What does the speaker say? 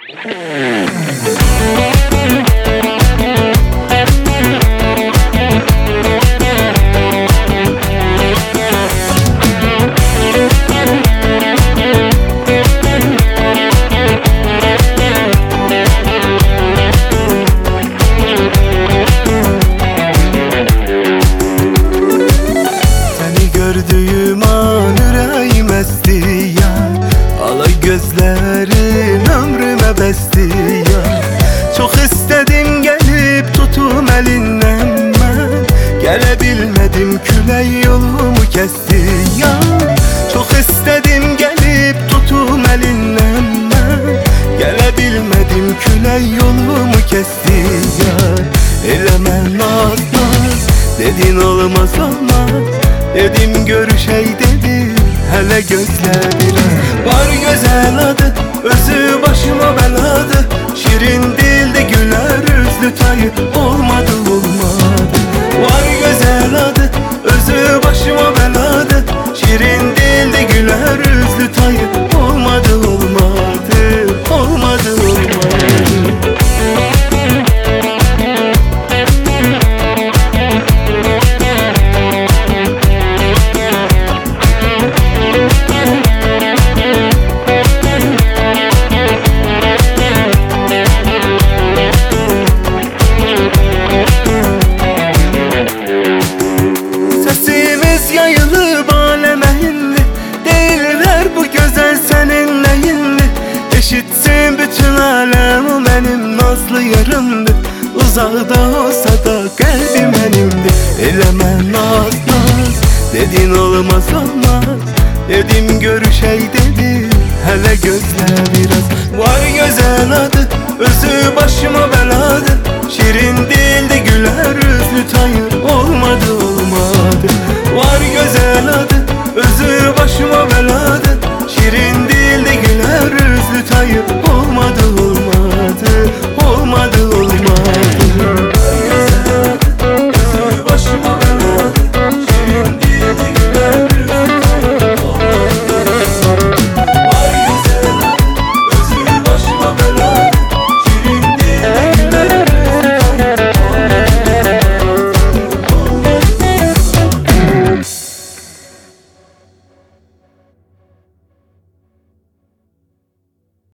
Gördüğüm an yüreğim esti ya. Ala gözlerin ömrüme besti ya. Çok istedim gelip tutum elinden ben. Gelebilmedim, küley yolumu kesti ya. Çok istedim gelip tutum elinden ben. Gelebilmedim, küley yolumu kesti ya. Eleme naz naz dedin olmaz olmaz. Dedim görüşey dedim, hele gözle biraz. Var güzel adı, özü başıma beladı. Şirin dildi, güler yüzlü tayı, olmadı olmadı. Var güzel adı, özü başıma beladı. Şirin dildi, güler yüzlü tayı, olmadı olmadı, olmadı olmadı. Yayılıp aleme indi, değiller bu güzel seninle indi. Eşitsin bütün alem, o benim nazlı yarımdı. Uzakta olsa da kalbim benimdi. Eleme naz naz dedin olmaz olmaz. Dedim görüşey dedim, hele gözle biraz. Var güzel adı, özü başıma beladı. Şirin dildi, güler yüzlü tayı,